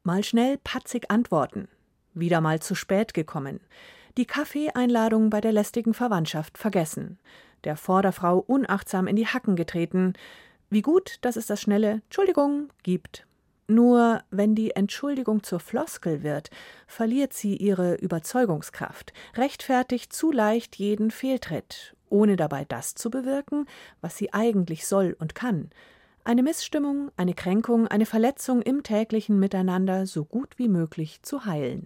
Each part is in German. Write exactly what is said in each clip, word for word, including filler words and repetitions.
Mal schnell patzig antworten. Wieder mal zu spät gekommen. Die Kaffeeeinladung bei der lästigen Verwandtschaft vergessen. Der Vorderfrau unachtsam in die Hacken getreten. Wie gut, dass es das schnelle Entschuldigung gibt. Nur wenn die Entschuldigung zur Floskel wird, verliert sie ihre Überzeugungskraft, rechtfertigt zu leicht jeden Fehltritt, ohne dabei das zu bewirken, was sie eigentlich soll und kann. Eine Missstimmung, eine Kränkung, eine Verletzung im täglichen Miteinander so gut wie möglich zu heilen.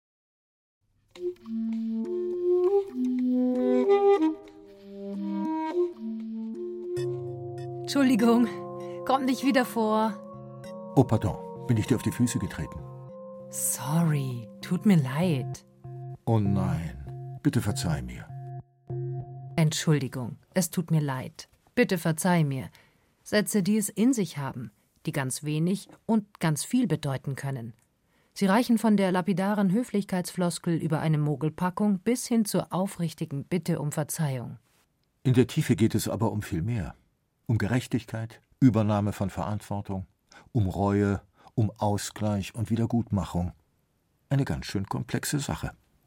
Entschuldigung, kommt nicht wieder vor. Oh, pardon, bin ich dir auf die Füße getreten? Sorry, tut mir leid. Oh nein, bitte verzeih mir. Entschuldigung, es tut mir leid. Bitte verzeih mir. Sätze, die es in sich haben, die ganz wenig und ganz viel bedeuten können. Sie reichen von der lapidaren Höflichkeitsfloskel über eine Mogelpackung bis hin zur aufrichtigen Bitte um Verzeihung. In der Tiefe geht es aber um viel mehr. Um Gerechtigkeit, Übernahme von Verantwortung, um Reue, um Ausgleich und Wiedergutmachung. Eine ganz schön komplexe Sache.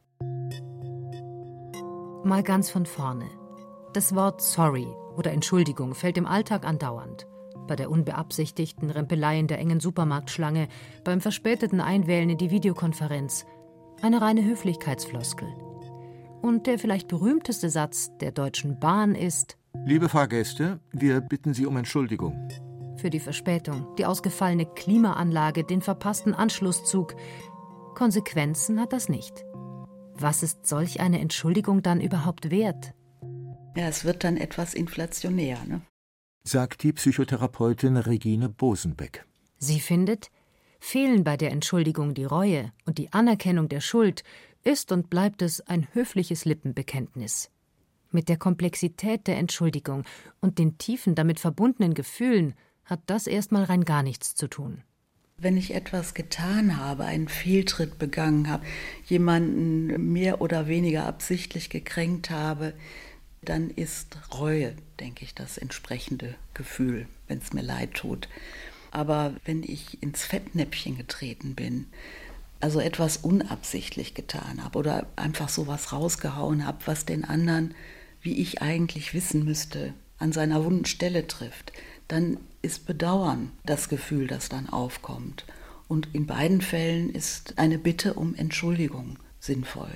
Mal ganz von vorne. Das Wort sorry oder Entschuldigung fällt im Alltag andauernd. Bei der unbeabsichtigten Rempelei in der engen Supermarktschlange, beim verspäteten Einwählen in die Videokonferenz. Eine reine Höflichkeitsfloskel. Und der vielleicht berühmteste Satz der Deutschen Bahn ist: Liebe Fahrgäste, wir bitten Sie um Entschuldigung. Für die Verspätung, die ausgefallene Klimaanlage, den verpassten Anschlusszug. Konsequenzen hat das nicht. Was ist solch eine Entschuldigung dann überhaupt wert? Ja, es wird dann etwas inflationär, ne? Sagt die Psychotherapeutin Regine Bosenbeck. Sie findet, fehlen bei der Entschuldigung die Reue und die Anerkennung der Schuld, ist und bleibt es ein höfliches Lippenbekenntnis. Mit der Komplexität der Entschuldigung und den tiefen damit verbundenen Gefühlen hat das erstmal rein gar nichts zu tun. Wenn ich etwas getan habe, einen Fehltritt begangen habe, jemanden mehr oder weniger absichtlich gekränkt habe, dann ist Reue, denke ich, das entsprechende Gefühl, wenn es mir leid tut. Aber wenn ich ins Fettnäpfchen getreten bin, also etwas unabsichtlich getan habe oder einfach sowas rausgehauen habe, was den anderen, wie ich eigentlich wissen müsste, an seiner wunden Stelle trifft, dann ist Bedauern das Gefühl, das dann aufkommt. Und in beiden Fällen ist eine Bitte um Entschuldigung sinnvoll.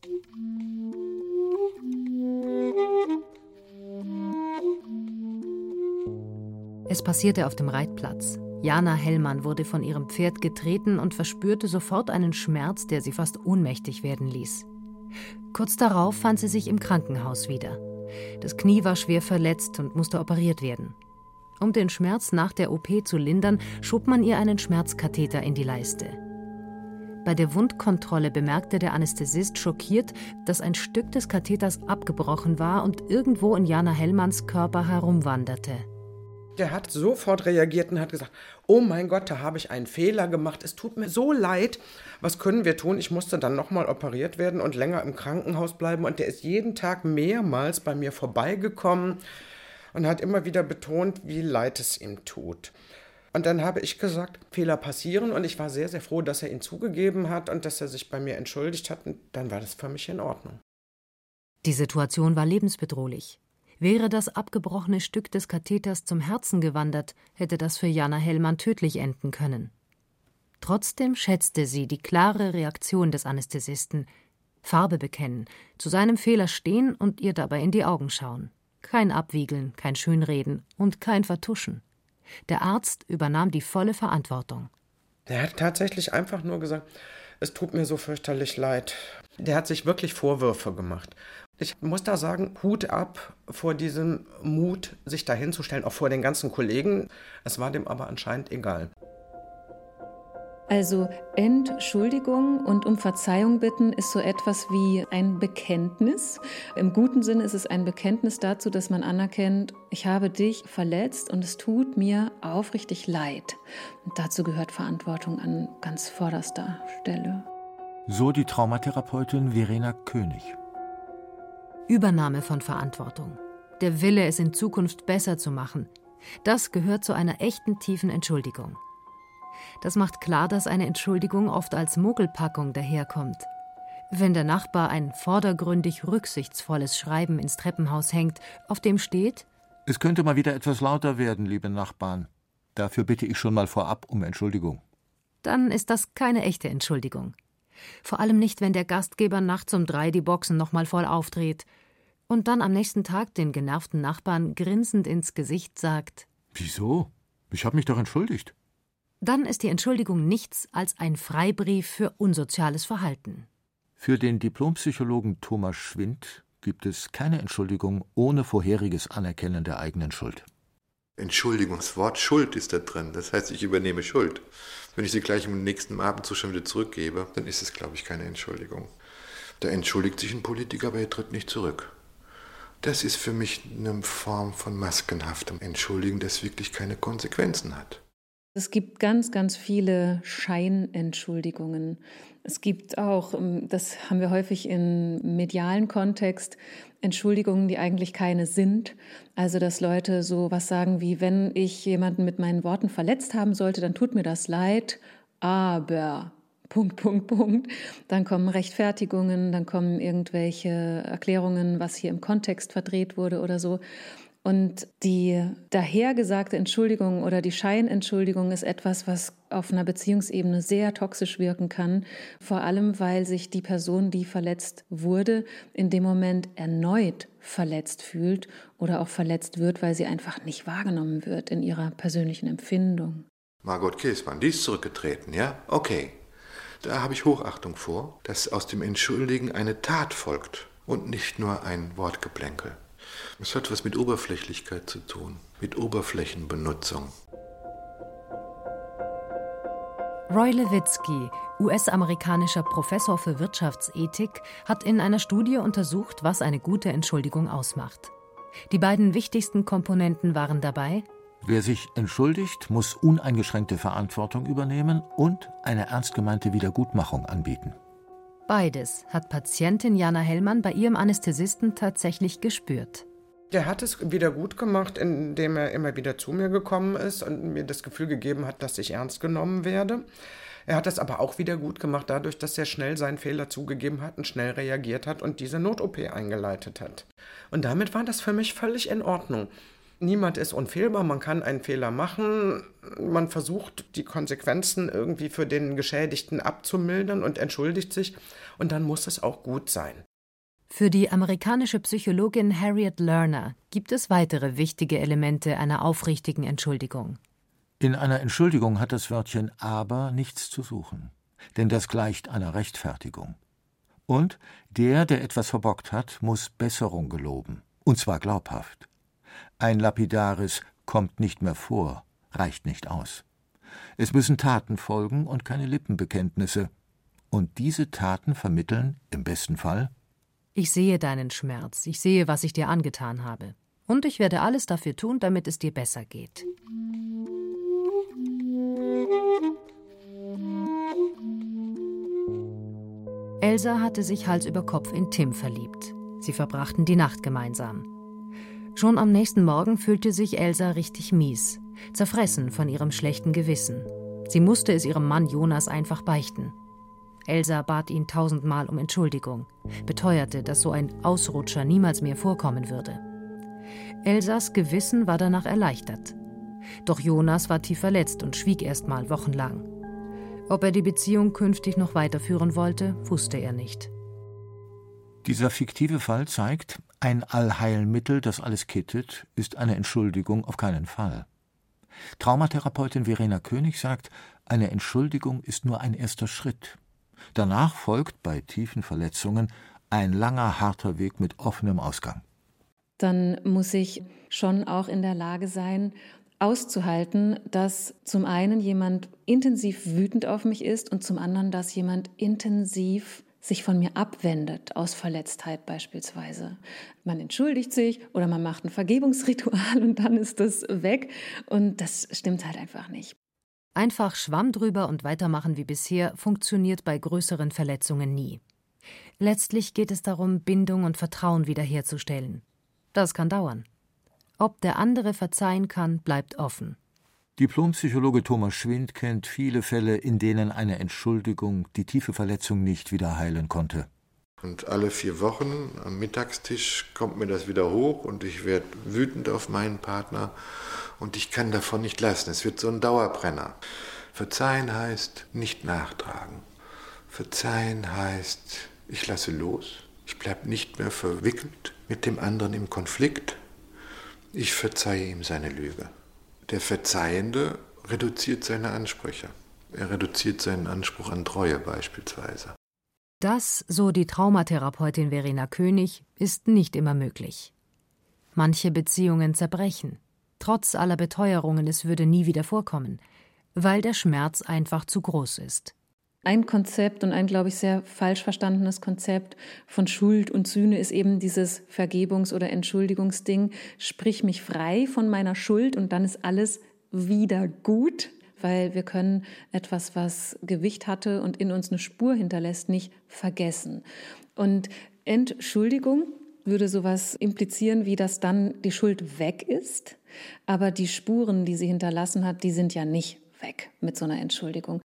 Es passierte auf dem Reitplatz. Jana Hellmann wurde von ihrem Pferd getreten und verspürte sofort einen Schmerz, der sie fast ohnmächtig werden ließ. Kurz darauf fand sie sich im Krankenhaus wieder. Das Knie war schwer verletzt und musste operiert werden. Um den Schmerz nach der O P zu lindern, schob man ihr einen Schmerzkatheter in die Leiste. Bei der Wundkontrolle bemerkte der Anästhesist schockiert, dass ein Stück des Katheters abgebrochen war und irgendwo in Jana Hellmanns Körper herumwanderte. Der hat sofort reagiert und hat gesagt, oh mein Gott, da habe ich einen Fehler gemacht, es tut mir so leid, was können wir tun? Ich musste dann nochmal operiert werden und länger im Krankenhaus bleiben und der ist jeden Tag mehrmals bei mir vorbeigekommen und hat immer wieder betont, wie leid es ihm tut. Und dann habe ich gesagt, Fehler passieren und ich war sehr, sehr froh, dass er ihn zugegeben hat und dass er sich bei mir entschuldigt hat und dann war das für mich in Ordnung. Die Situation war lebensbedrohlich. Wäre das abgebrochene Stück des Katheters zum Herzen gewandert, hätte das für Jana Hellmann tödlich enden können. Trotzdem schätzte sie die klare Reaktion des Anästhesisten. Farbe bekennen, zu seinem Fehler stehen und ihr dabei in die Augen schauen. Kein Abwiegeln, kein Schönreden und kein Vertuschen. Der Arzt übernahm die volle Verantwortung. Er hat tatsächlich einfach nur gesagt, es tut mir so fürchterlich leid. Der hat sich wirklich Vorwürfe gemacht. Ich muss da sagen, Hut ab vor diesem Mut, sich da hinzustellen, auch vor den ganzen Kollegen. Es war dem aber anscheinend egal. Also Entschuldigung und um Verzeihung bitten ist so etwas wie ein Bekenntnis. Im guten Sinne ist es ein Bekenntnis dazu, dass man anerkennt, ich habe dich verletzt und es tut mir aufrichtig leid. Und dazu gehört Verantwortung an ganz vorderster Stelle. So die Traumatherapeutin Verena König. Übernahme von Verantwortung. Der Wille, es in Zukunft besser zu machen. Das gehört zu einer echten tiefen Entschuldigung. Das macht klar, dass eine Entschuldigung oft als Mogelpackung daherkommt. Wenn der Nachbar ein vordergründig rücksichtsvolles Schreiben ins Treppenhaus hängt, auf dem steht: Es könnte mal wieder etwas lauter werden, liebe Nachbarn. Dafür bitte ich schon mal vorab um Entschuldigung. Dann ist das keine echte Entschuldigung. Vor allem nicht, wenn der Gastgeber nachts um drei die Boxen noch mal voll aufdreht und dann am nächsten Tag den genervten Nachbarn grinsend ins Gesicht sagt: Wieso? Ich habe mich doch entschuldigt. Dann ist die Entschuldigung nichts als ein Freibrief für unsoziales Verhalten. Für den Diplompsychologen Thomas Schwind gibt es keine Entschuldigung ohne vorheriges Anerkennen der eigenen Schuld. Entschuldigungswort Schuld ist da drin. Das heißt, ich übernehme Schuld. Wenn ich sie gleich im nächsten Abendzustand wieder zurückgebe, dann ist es, glaube ich, keine Entschuldigung. Da entschuldigt sich ein Politiker, aber er tritt nicht zurück. Das ist für mich eine Form von maskenhaftem Entschuldigen, das wirklich keine Konsequenzen hat. Es gibt ganz, ganz viele Scheinentschuldigungen. Es gibt auch, das haben wir häufig im medialen Kontext, Entschuldigungen, die eigentlich keine sind. Also, dass Leute so was sagen wie: Wenn ich jemanden mit meinen Worten verletzt haben sollte, dann tut mir das leid, aber... Punkt, Punkt, Punkt. Dann kommen Rechtfertigungen, dann kommen irgendwelche Erklärungen, was hier im Kontext verdreht wurde oder so. Und die dahergesagte Entschuldigung oder die Scheinentschuldigung ist etwas, was auf einer Beziehungsebene sehr toxisch wirken kann. Vor allem, weil sich die Person, die verletzt wurde, in dem Moment erneut verletzt fühlt oder auch verletzt wird, weil sie einfach nicht wahrgenommen wird in ihrer persönlichen Empfindung. Margot Käßmann, die ist zurückgetreten, ja? Okay. Da habe ich Hochachtung vor, dass aus dem Entschuldigen eine Tat folgt und nicht nur ein Wortgeplänkel. Es hat was mit Oberflächlichkeit zu tun, mit Oberflächenbenutzung. Roy Levitsky, U S-amerikanischer Professor für Wirtschaftsethik, hat in einer Studie untersucht, was eine gute Entschuldigung ausmacht. Die beiden wichtigsten Komponenten waren dabei: Wer sich entschuldigt, muss uneingeschränkte Verantwortung übernehmen und eine ernst gemeinte Wiedergutmachung anbieten. Beides hat Patientin Jana Hellmann bei ihrem Anästhesisten tatsächlich gespürt. Der hat es wieder gut gemacht, indem er immer wieder zu mir gekommen ist und mir das Gefühl gegeben hat, dass ich ernst genommen werde. Er hat es aber auch wieder gut gemacht, dadurch, dass er schnell seinen Fehler zugegeben hat und schnell reagiert hat und diese Not-O P eingeleitet hat. Und damit war das für mich völlig in Ordnung. Niemand ist unfehlbar, man kann einen Fehler machen, man versucht, die Konsequenzen irgendwie für den Geschädigten abzumildern und entschuldigt sich, und dann muss es auch gut sein. Für die amerikanische Psychologin Harriet Lerner gibt es weitere wichtige Elemente einer aufrichtigen Entschuldigung. In einer Entschuldigung hat das Wörtchen aber nichts zu suchen, denn das gleicht einer Rechtfertigung. Und der, der etwas verbockt hat, muss Besserung geloben, und zwar glaubhaft. Ein lapidares »kommt nicht mehr vor« reicht nicht aus. Es müssen Taten folgen und keine Lippenbekenntnisse. Und diese Taten vermitteln, im besten Fall: Ich sehe deinen Schmerz, ich sehe, was ich dir angetan habe. Und ich werde alles dafür tun, damit es dir besser geht. Elsa hatte sich Hals über Kopf in Tim verliebt. Sie verbrachten die Nacht gemeinsam. Schon am nächsten Morgen fühlte sich Elsa richtig mies, zerfressen von ihrem schlechten Gewissen. Sie musste es ihrem Mann Jonas einfach beichten. Elsa bat ihn tausendmal um Entschuldigung, beteuerte, dass so ein Ausrutscher niemals mehr vorkommen würde. Elsas Gewissen war danach erleichtert. Doch Jonas war tief verletzt und schwieg erst mal wochenlang. Ob er die Beziehung künftig noch weiterführen wollte, wusste er nicht. Dieser fiktive Fall zeigt, ein Allheilmittel, das alles kittet, ist eine Entschuldigung auf keinen Fall. Traumatherapeutin Verena König sagt, eine Entschuldigung ist nur ein erster Schritt. Danach folgt bei tiefen Verletzungen ein langer, harter Weg mit offenem Ausgang. Dann muss ich schon auch in der Lage sein, auszuhalten, dass zum einen jemand intensiv wütend auf mich ist und zum anderen, dass jemand intensiv sich von mir abwendet, aus Verletztheit beispielsweise. Man entschuldigt sich oder man macht ein Vergebungsritual und dann ist das weg. Und das stimmt halt einfach nicht. Einfach Schwamm drüber und weitermachen wie bisher funktioniert bei größeren Verletzungen nie. Letztlich geht es darum, Bindung und Vertrauen wiederherzustellen. Das kann dauern. Ob der andere verzeihen kann, bleibt offen. Diplompsychologe Thomas Schwind kennt viele Fälle, in denen eine Entschuldigung die tiefe Verletzung nicht wieder heilen konnte. Und alle vier Wochen am Mittagstisch kommt mir das wieder hoch und ich werde wütend auf meinen Partner und ich kann davon nicht lassen. Es wird so ein Dauerbrenner. Verzeihen heißt nicht nachtragen. Verzeihen heißt, ich lasse los. Ich bleibe nicht mehr verwickelt mit dem anderen im Konflikt. Ich verzeihe ihm seine Lüge. Der Verzeihende reduziert seine Ansprüche. Er reduziert seinen Anspruch an Treue beispielsweise. Das, so die Traumatherapeutin Verena König, ist nicht immer möglich. Manche Beziehungen zerbrechen, trotz aller Beteuerungen, es würde nie wieder vorkommen, weil der Schmerz einfach zu groß ist. Ein Konzept und ein, glaube ich, sehr falsch verstandenes Konzept von Schuld und Sühne ist eben dieses Vergebungs- oder Entschuldigungsding. Sprich mich frei von meiner Schuld und dann ist alles wieder gut. Weil wir können etwas, was Gewicht hatte und in uns eine Spur hinterlässt, nicht vergessen. Und Entschuldigung würde sowas implizieren, wie dass dann die Schuld weg ist. Aber die Spuren, die sie hinterlassen hat, die sind ja nicht weg mit so einer Entschuldigung.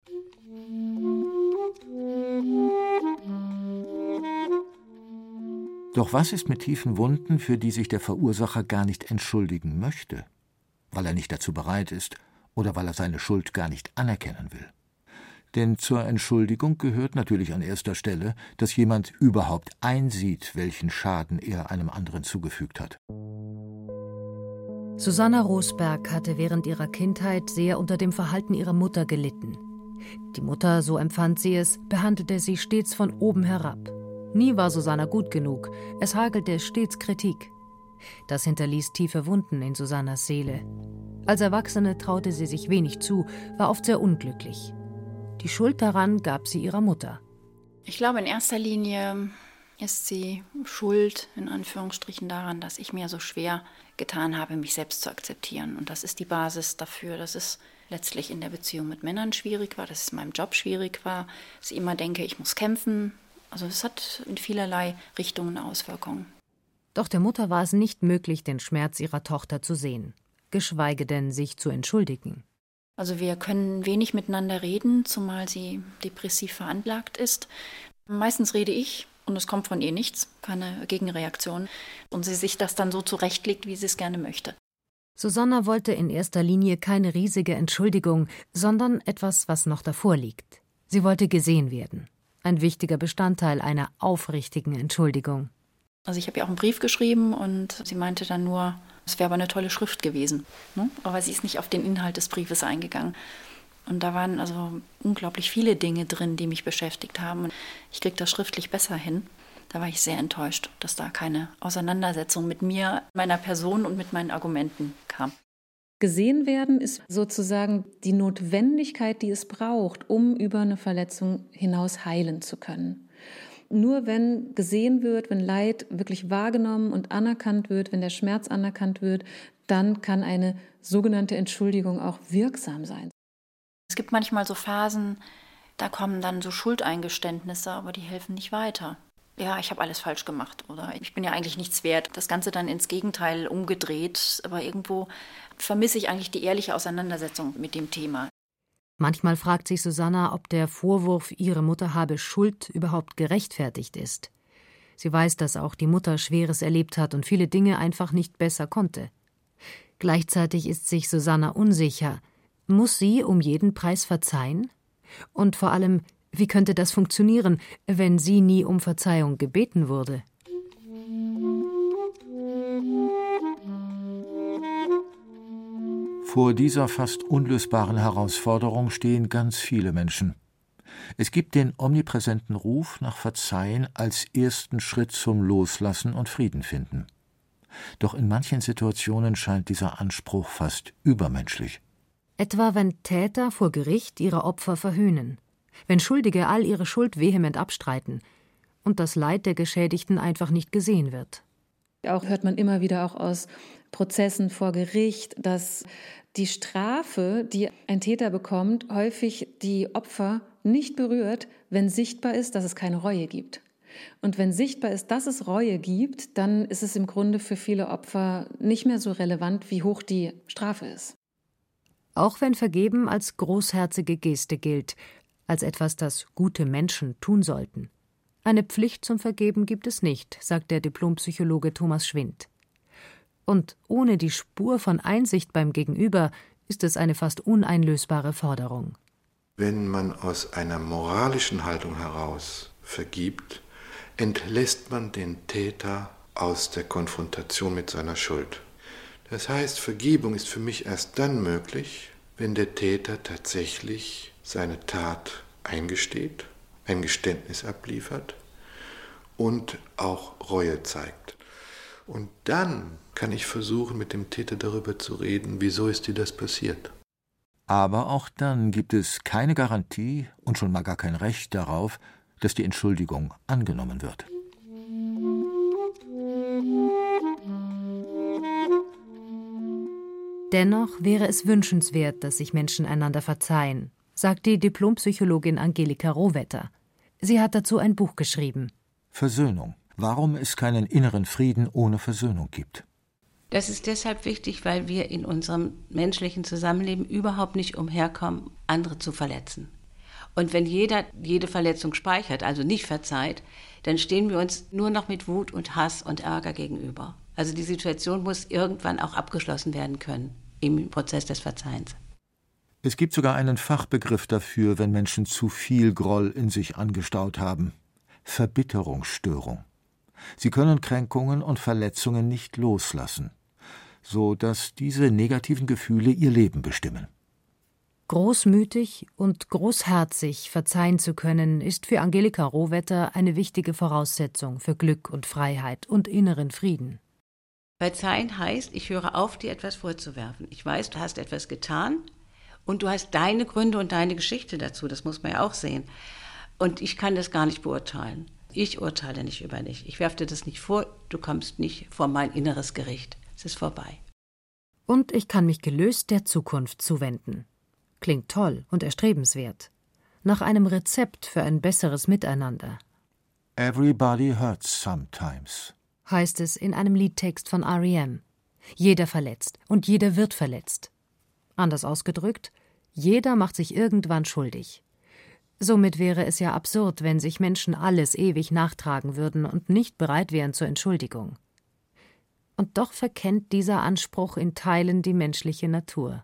Doch was ist mit tiefen Wunden, für die sich der Verursacher gar nicht entschuldigen möchte, weil er nicht dazu bereit ist oder weil er seine Schuld gar nicht anerkennen will? Denn zur Entschuldigung gehört natürlich an erster Stelle, dass jemand überhaupt einsieht, welchen Schaden er einem anderen zugefügt hat. Susanna Rosberg hatte während ihrer Kindheit sehr unter dem Verhalten ihrer Mutter gelitten. Die Mutter, so empfand sie es, behandelte sie stets von oben herab. Nie war Susanna gut genug, es hagelte stets Kritik. Das hinterließ tiefe Wunden in Susannas Seele. Als Erwachsene traute sie sich wenig zu, war oft sehr unglücklich. Die Schuld daran gab sie ihrer Mutter. Ich glaube, in erster Linie ist sie schuld, in Anführungsstrichen, daran, dass ich mir so schwer getan habe, mich selbst zu akzeptieren. Und das ist die Basis dafür, dass es letztlich in der Beziehung mit Männern schwierig war, dass es in meinem Job schwierig war, dass ich immer denke, ich muss kämpfen. Also es hat in vielerlei Richtungen Auswirkungen. Doch der Mutter war es nicht möglich, den Schmerz ihrer Tochter zu sehen, geschweige denn sich zu entschuldigen. Also wir können wenig miteinander reden, zumal sie depressiv veranlagt ist. Meistens rede ich und es kommt von ihr nichts, keine Gegenreaktion. Und sie sich das dann so zurechtlegt, wie sie es gerne möchte. Susanna wollte in erster Linie keine riesige Entschuldigung, sondern etwas, was noch davor liegt. Sie wollte gesehen werden. Ein wichtiger Bestandteil einer aufrichtigen Entschuldigung. Also ich habe ihr auch einen Brief geschrieben und sie meinte dann nur, es wäre aber eine tolle Schrift gewesen. Ne? Aber sie ist nicht auf den Inhalt des Briefes eingegangen. Und da waren also unglaublich viele Dinge drin, die mich beschäftigt haben. Und ich kriege das schriftlich besser hin. Da war ich sehr enttäuscht, dass da keine Auseinandersetzung mit mir, meiner Person und mit meinen Argumenten kam. Gesehen werden ist sozusagen die Notwendigkeit, die es braucht, um über eine Verletzung hinaus heilen zu können. Nur wenn gesehen wird, wenn Leid wirklich wahrgenommen und anerkannt wird, wenn der Schmerz anerkannt wird, dann kann eine sogenannte Entschuldigung auch wirksam sein. Es gibt manchmal so Phasen, da kommen dann so Schuldeingeständnisse, aber die helfen nicht weiter. Ja, ich habe alles falsch gemacht oder ich bin ja eigentlich nichts wert. Das Ganze dann ins Gegenteil umgedreht, aber irgendwo vermisse ich eigentlich die ehrliche Auseinandersetzung mit dem Thema. Manchmal fragt sich Susanna, ob der Vorwurf, ihre Mutter habe Schuld, überhaupt gerechtfertigt ist. Sie weiß, dass auch die Mutter Schweres erlebt hat und viele Dinge einfach nicht besser konnte. Gleichzeitig ist sich Susanna unsicher. Muss sie um jeden Preis verzeihen? Und vor allem, wie könnte das funktionieren, wenn sie nie um Verzeihung gebeten wurde? Vor dieser fast unlösbaren Herausforderung stehen ganz viele Menschen. Es gibt den omnipräsenten Ruf nach Verzeihen als ersten Schritt zum Loslassen und Frieden finden. Doch in manchen Situationen scheint dieser Anspruch fast übermenschlich. Etwa wenn Täter vor Gericht ihre Opfer verhöhnen, wenn Schuldige all ihre Schuld vehement abstreiten und das Leid der Geschädigten einfach nicht gesehen wird. Auch hört man immer wieder auch aus Prozessen vor Gericht, dass die Strafe, die ein Täter bekommt, häufig die Opfer nicht berührt, wenn sichtbar ist, dass es keine Reue gibt. Und wenn sichtbar ist, dass es Reue gibt, dann ist es im Grunde für viele Opfer nicht mehr so relevant, wie hoch die Strafe ist. Auch wenn Vergeben als großherzige Geste gilt, als etwas, das gute Menschen tun sollten. Eine Pflicht zum Vergeben gibt es nicht, sagt der Diplompsychologe Thomas Schwind. Und ohne die Spur von Einsicht beim Gegenüber ist es eine fast uneinlösbare Forderung. Wenn man aus einer moralischen Haltung heraus vergibt, entlässt man den Täter aus der Konfrontation mit seiner Schuld. Das heißt, Vergebung ist für mich erst dann möglich, wenn der Täter tatsächlich seine Tat eingesteht, ein Geständnis abliefert und auch Reue zeigt. Und dann kann ich versuchen, mit dem Täter darüber zu reden, wieso ist dir das passiert. Aber auch dann gibt es keine Garantie und schon mal gar kein Recht darauf, dass die Entschuldigung angenommen wird. Dennoch wäre es wünschenswert, dass sich Menschen einander verzeihen, sagt die Diplompsychologin Angelika Rohwetter. Sie hat dazu ein Buch geschrieben. Versöhnung. Warum es keinen inneren Frieden ohne Versöhnung gibt. Das ist deshalb wichtig, weil wir in unserem menschlichen Zusammenleben überhaupt nicht umherkommen, andere zu verletzen. Und wenn jeder jede Verletzung speichert, also nicht verzeiht, dann stehen wir uns nur noch mit Wut und Hass und Ärger gegenüber. Also die Situation muss irgendwann auch abgeschlossen werden können im Prozess des Verzeihens. Es gibt sogar einen Fachbegriff dafür, wenn Menschen zu viel Groll in sich angestaut haben. Verbitterungsstörung. Sie können Kränkungen und Verletzungen nicht loslassen, so dass diese negativen Gefühle ihr Leben bestimmen. Großmütig und großherzig verzeihen zu können, ist für Angelika Rohwetter eine wichtige Voraussetzung für Glück und Freiheit und inneren Frieden. Verzeihen heißt, ich höre auf, dir etwas vorzuwerfen. Ich weiß, du hast etwas getan und du hast deine Gründe und deine Geschichte dazu, das muss man ja auch sehen. Und ich kann das gar nicht beurteilen. Ich urteile nicht über dich. Ich werfe dir das nicht vor, du kommst nicht vor mein inneres Gericht. Es ist vorbei. Und ich kann mich gelöst der Zukunft zuwenden. Klingt toll und erstrebenswert. Nach einem Rezept für ein besseres Miteinander. Everybody hurts sometimes, heißt es in einem Liedtext von R E M. Jeder verletzt und jeder wird verletzt. Anders ausgedrückt, jeder macht sich irgendwann schuldig. Somit wäre es ja absurd, wenn sich Menschen alles ewig nachtragen würden und nicht bereit wären zur Entschuldigung. Und doch verkennt dieser Anspruch in Teilen die menschliche Natur.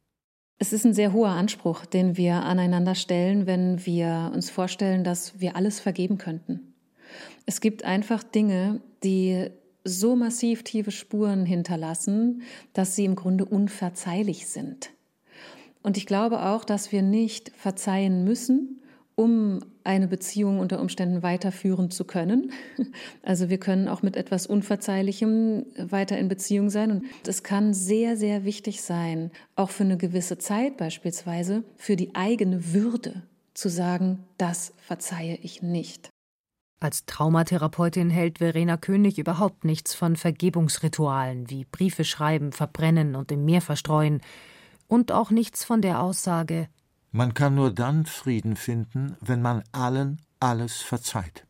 Es ist ein sehr hoher Anspruch, den wir aneinander stellen, wenn wir uns vorstellen, dass wir alles vergeben könnten. Es gibt einfach Dinge, die so massiv tiefe Spuren hinterlassen, dass sie im Grunde unverzeihlich sind. Und ich glaube auch, dass wir nicht verzeihen müssen, um eine Beziehung unter Umständen weiterführen zu können. Also wir können auch mit etwas Unverzeihlichem weiter in Beziehung sein. Und es kann sehr, sehr wichtig sein, auch für eine gewisse Zeit beispielsweise, für die eigene Würde zu sagen, das verzeihe ich nicht. Als Traumatherapeutin hält Verena König überhaupt nichts von Vergebungsritualen wie Briefe schreiben, verbrennen und im Meer verstreuen. Und auch nichts von der Aussage: Man kann nur dann Frieden finden, wenn man allen alles verzeiht.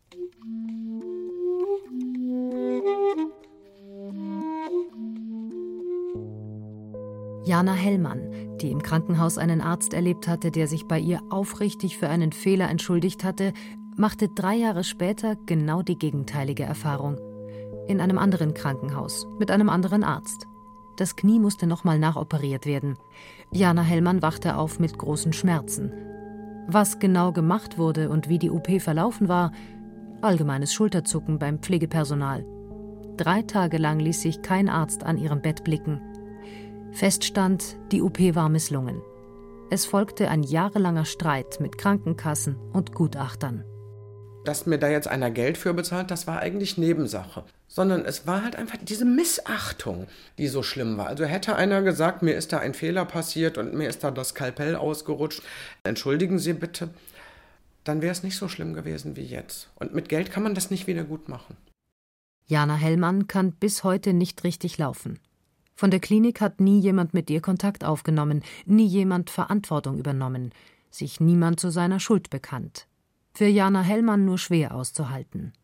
Jana Hellmann, die im Krankenhaus einen Arzt erlebt hatte, der sich bei ihr aufrichtig für einen Fehler entschuldigt hatte, machte drei Jahre später genau die gegenteilige Erfahrung. In einem anderen Krankenhaus, mit einem anderen Arzt. Das Knie musste nochmal nachoperiert werden. Jana Hellmann wachte auf mit großen Schmerzen. Was genau gemacht wurde und wie die O P verlaufen war, allgemeines Schulterzucken beim Pflegepersonal. Drei Tage lang ließ sich kein Arzt an ihrem Bett blicken. Fest stand, die O P war misslungen. Es folgte ein jahrelanger Streit mit Krankenkassen und Gutachtern. Dass mir da jetzt einer Geld für bezahlt, das war eigentlich Nebensache. Sondern es war halt einfach diese Missachtung, die so schlimm war. Also hätte einer gesagt, mir ist da ein Fehler passiert und mir ist da das Skalpell ausgerutscht, entschuldigen Sie bitte, dann wäre es nicht so schlimm gewesen wie jetzt. Und mit Geld kann man das nicht wieder gut machen. Jana Hellmann kann bis heute nicht richtig laufen. Von der Klinik hat nie jemand mit ihr Kontakt aufgenommen, nie jemand Verantwortung übernommen, sich niemand zu seiner Schuld bekannt. Für Jana Hellmann nur schwer auszuhalten.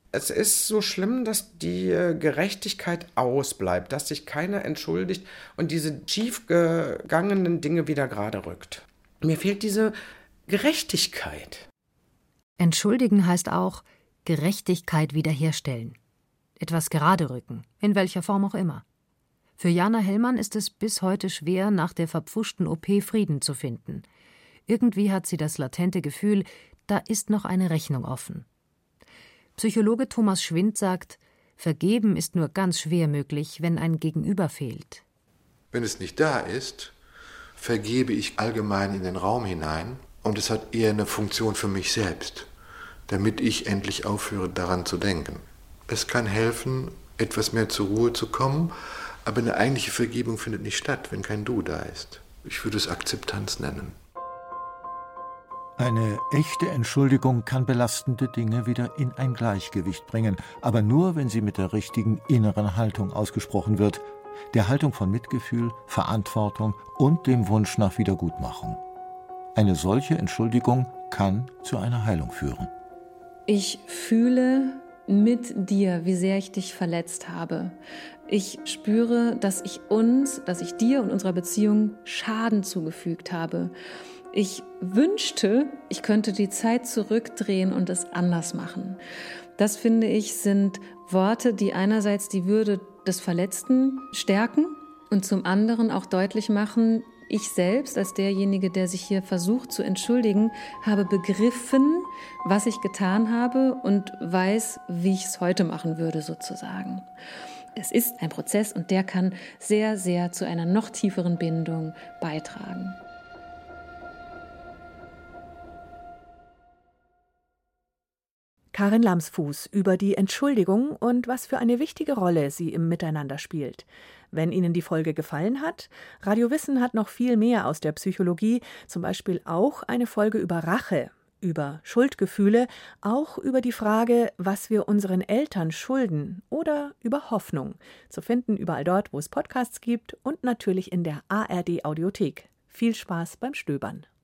Es ist so schlimm, dass die Gerechtigkeit ausbleibt, dass sich keiner entschuldigt und diese schiefgegangenen Dinge wieder gerade rückt. Mir fehlt diese Gerechtigkeit. Entschuldigen heißt auch Gerechtigkeit wiederherstellen. Etwas gerade rücken, in welcher Form auch immer. Für Jana Hellmann ist es bis heute schwer, nach der verpfuschten O P Frieden zu finden. Irgendwie hat sie das latente Gefühl, da ist noch eine Rechnung offen. Psychologe Thomas Schwind sagt, Vergeben ist nur ganz schwer möglich, wenn ein Gegenüber fehlt. Wenn es nicht da ist, vergebe ich allgemein in den Raum hinein und es hat eher eine Funktion für mich selbst, damit ich endlich aufhöre, daran zu denken. Es kann helfen, etwas mehr zur Ruhe zu kommen, aber eine eigentliche Vergebung findet nicht statt, wenn kein Du da ist. Ich würde es Akzeptanz nennen. Eine echte Entschuldigung kann belastende Dinge wieder in ein Gleichgewicht bringen, aber nur, wenn sie mit der richtigen inneren Haltung ausgesprochen wird, der Haltung von Mitgefühl, Verantwortung und dem Wunsch nach Wiedergutmachung. Eine solche Entschuldigung kann zu einer Heilung führen. Ich fühle mit dir, wie sehr ich dich verletzt habe. Ich spüre, dass ich uns, dass ich dir und unserer Beziehung Schaden zugefügt habe. Ich wünschte, ich könnte die Zeit zurückdrehen und es anders machen. Das, finde ich, sind Worte, die einerseits die Würde des Verletzten stärken und zum anderen auch deutlich machen, ich selbst als derjenige, der sich hier versucht zu entschuldigen, habe begriffen, was ich getan habe und weiß, wie ich es heute machen würde sozusagen. Es ist ein Prozess und der kann sehr, sehr zu einer noch tieferen Bindung beitragen. Karin Lamsfuß über die Entschuldigung und was für eine wichtige Rolle sie im Miteinander spielt. Wenn Ihnen die Folge gefallen hat, Radio Wissen hat noch viel mehr aus der Psychologie, zum Beispiel auch eine Folge über Rache, über Schuldgefühle, auch über die Frage, was wir unseren Eltern schulden oder über Hoffnung. Zu finden überall dort, wo es Podcasts gibt und natürlich in der A R D Audiothek. Viel Spaß beim Stöbern.